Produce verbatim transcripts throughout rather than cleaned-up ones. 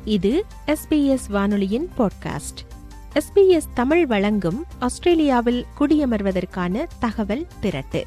இது S B S வானொலியின் podcast. S B S Tamil வழங்கும் ஆஸ்திரேலியாவில் குடியமர்வதற்கான தகவல் திரட்டு.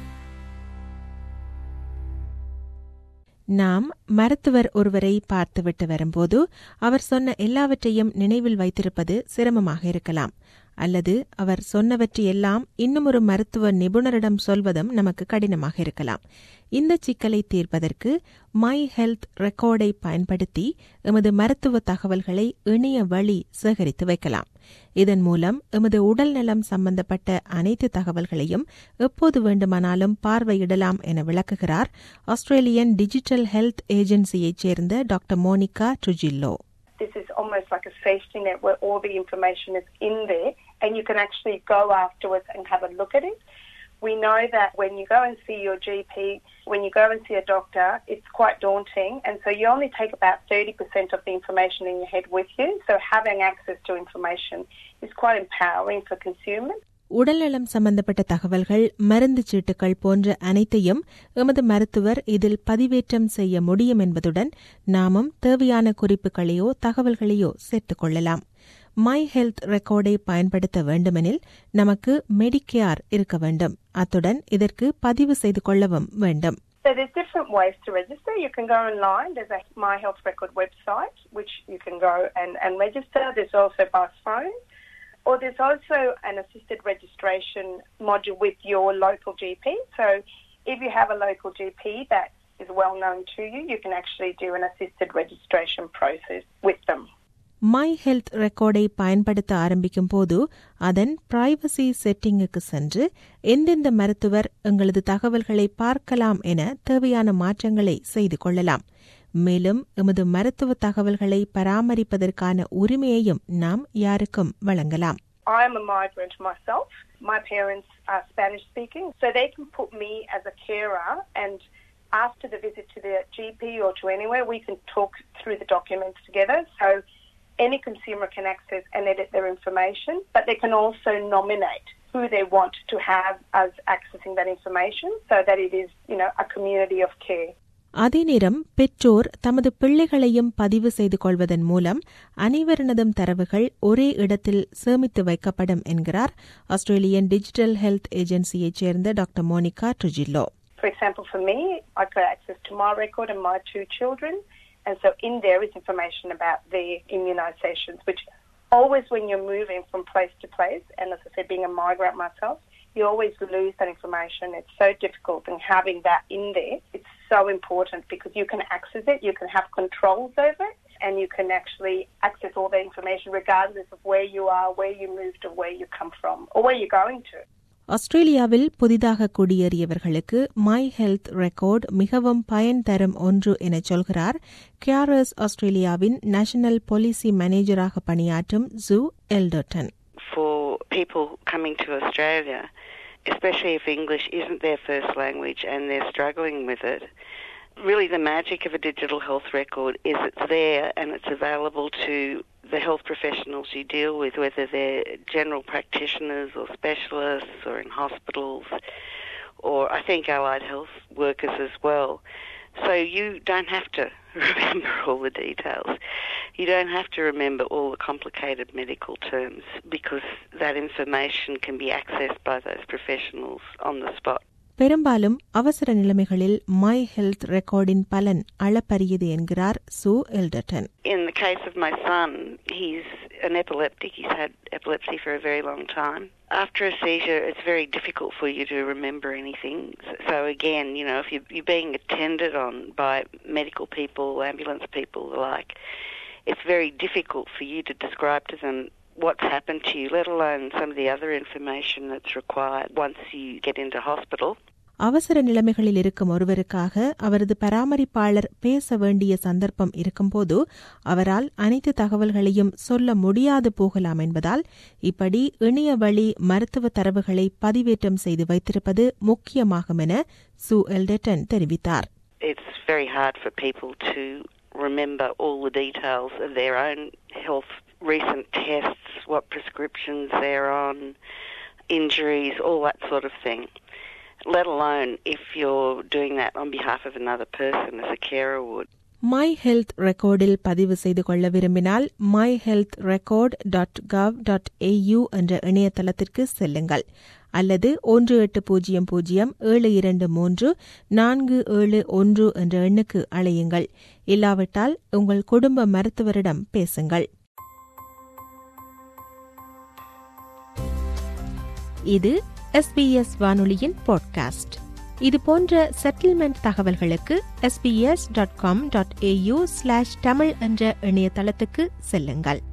நாம் மருத்துவர் ஒருவரை பார்த்துவிட்டு வரும்போது அவர் சொன்ன எல்லாவற்றையும் நினைவில் வைத்திருப்பது சிரமமாக இருக்கலாம். அல்லது அவர் சொன்னவற்றையெல்லாம் இன்னும் ஒரு மருத்துவ நிபுணரிடம் சொல்வதும் நமக்கு கடினமாக இருக்கலாம். இந்த சிக்கலை தீர்ப்பதற்கு மை ஹெல்த் ரெக்கார்டை பயன்படுத்தி எமது மருத்துவ தகவல்களை இணைய வழி சேகரித்து வைக்கலாம். இதன் மூலம் எமது உடல் நலம் சம்பந்தப்பட்ட அனைத்து தகவல்களையும் எப்போது வேண்டுமானாலும் பார்வையிடலாம் என விளக்குகிறார் ஆஸ்திரேலியன் டிஜிட்டல் ஹெல்த் ஏஜென்சியைச் சேர்ந்த doctor Monica Trujillo. This is almost like a safety net where all the information is in there and you can actually go afterwards and have a look at it. We know that when you go and see your G P, when you go and see a doctor, it's quite daunting, and so you only take about thirty percent of the information in your head with you. So having access to information is quite empowering for consumers. உடல்நலம் சம்பந்தப்பட்ட தகவல்கள், மருந்து சீட்டுகள் போன்ற அனைத்தையும் எமது மருத்துவர் இதில் பதிவேற்றம் செய்ய முடியும் என்பதுடன் நாமும் தேவையான குறிப்புகளையோ தகவல்களையோ சேர்த்துக் கொள்ளலாம். மை ஹெல்த் ரெக்கார்டை பயன்படுத்த வேண்டுமெனில் நமக்கு மெடிக்கேர் இருக்க வேண்டும். அத்துடன் இதற்கு பதிவு செய்து கொள்ளவும் வேண்டும். So there's different ways to register. You can go online. There's a My Health Record website which you can go and, and register. There's also by phone. Or there's also an assisted registration module with your local G P. So if you have a local G P that is well known to you, you can actually do an assisted registration process with them. My health ரெக்கார்டை பயன்படுத்த ஆரம்பிக்கும் போது அதன் privacy செட்டிங்குக்கு சென்று எந்தெந்த மருத்துவர் எங்களது தகவல்களை பார்க்கலாம் என தேவையான மாற்றங்களை செய்து கொள்ளலாம். மேலும் எமது மருத்துவ தகவல்களை பராமரிப்பதற்கான உரிமையையும் நாம் யாருக்கும் வழங்கலாம். I am a migrant myself. My parents are Spanish speaking, so they can put me as a carer, and after the visit to the G P or to anywhere, we can talk through the documents together. So any consumer can access and edit their information, but they can also nominate who they want to have as accessing that information so that it is, you know, a community of care. அதே நேரம் பெற்றோர் தமது பிள்ளைகளையும் பதிவு செய்து கொள்வதன் மூலம் அனைவரினதும் தரவுகள் ஒரே இடத்தில் சேமித்து வைக்கப்படும் என்கிறார் ஆஸ்திரேலியன் டிஜிட்டல் ஹெல்த் ஏஜென்சியைச் சேர்ந்த doctor Monica Trujillo. For example, for me, I got access to my record and my two children, and so in there is information about their immunisations, which always when you're moving from place to place, and as I said, being a migrant myself, you always lose that information. It's so difficult, and having that in there, it's so important because you can access it, you can have controls over it, and you can actually access all the information regardless of where you are, where you moved, or where you come from, or where you're going to. ஆஸ்திரேலியாவில் புதிதாக குடியேறியவர்களுக்கு my health record மிகவும் பயன் தரும் ஒன்று என சொல்கிறார் கேரஸ் ஆஸ்திரேலியாவின் national policy மேனேஜராக பணியாற்றும் Jo Elderton. For people coming to Australia, especially if English isn't their first language and they're struggling with it, really the magic of a digital health record is it's there and it's available to the health professionals you deal with, whether they're general practitioners or specialists or in hospitals or I think allied health workers as well. So you don't have to remember all the details. You don't have to remember all the complicated medical terms because that information can be accessed by those professionals on the spot. பெரும்பாலும் அவசர நிலைமைகளில் my health ரெக்கார்டின் பலன் அளப்பரியது என்கிறார் சூ எல்டர்டன். In the case of my son, he's an epileptic. He's had epilepsy for a very long time. After a seizure, it's very difficult for you to remember anything. So again, you know, if you're being attended on by medical people, ambulance people, like, it's very difficult for you to describe to them what's happened to you, let alone some of the other information that's required once you get into hospital. அவசர நிலைமைகளில் இருக்கும் ஒருவருக்காக அவரது பராமரிப்பாளர் பேச வேண்டிய சந்தர்ப்பம் இருக்கும்போது அவரால் அனைத்து தகவல்களையும் சொல்ல முடியாது போகலாம் என்பதால் இப்படி இணைய வழி மருத்துவ தரவுகளை பதிவேற்றம் செய்து வைத்திருப்பது முக்கியமாகும் என சூ எல்டர்டன் தெரிவித்தார். It's very hard for people to remember all the details of their own health, recent tests, what prescriptions they're on, injuries, all that sort of thing. Let alone if you're doing that on behalf of another person as a carer would. My health ரெக்கார்டில் பதிவு செய்து கொள்ள விரும்பினால் my health record dot gov dot A என்ற இணையதளத்திற்கு செல்லுங்கள் அல்லது ஒன்று எட்டு பூஜ்ஜியம் பூஜ்ஜியம் ஏழு இரண்டு மூன்று நான்கு ஏழு ஒன்று என்ற எண்ணுக்கு அழையுங்கள். இல்லாவிட்டால் உங்கள் குடும்ப மருத்துவரிடம் பேசுங்கள். இது எஸ்பிஎஸ் வானொலியின் பாட்காஸ்ட். இது போன்ற செட்டில்மெண்ட் தகவல்களுக்கு SBS dot com dot AU slash Tamil என்ற இணையதளத்துக்கு செல்லுங்கள்.